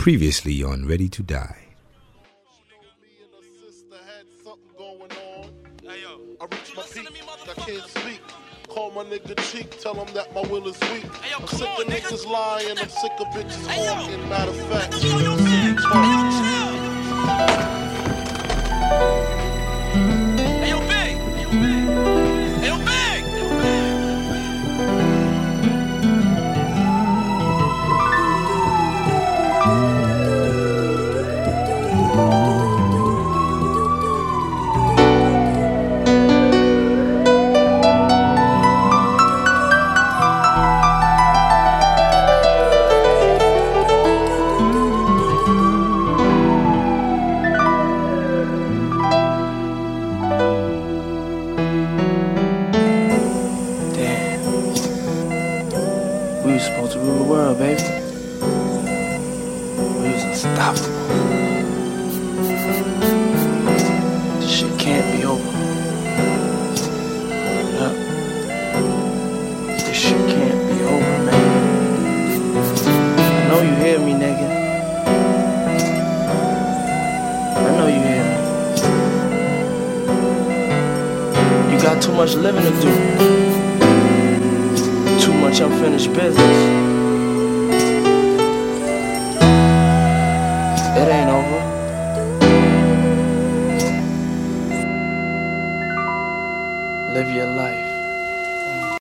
Previously on Ready to Die. I reach my peak, I can't speak. Call my nigga Cheek, tell him that my will is weak. I'm sick of niggas lying, I'm sick of bitches talking. Matter of fact, we was supposed to rule the world, baby. We was unstoppable. This shit can't be over. Look. This shit can't be over, man. I know you hear me, nigga. I know you hear me. You got too much living to do. Too much unfinished business.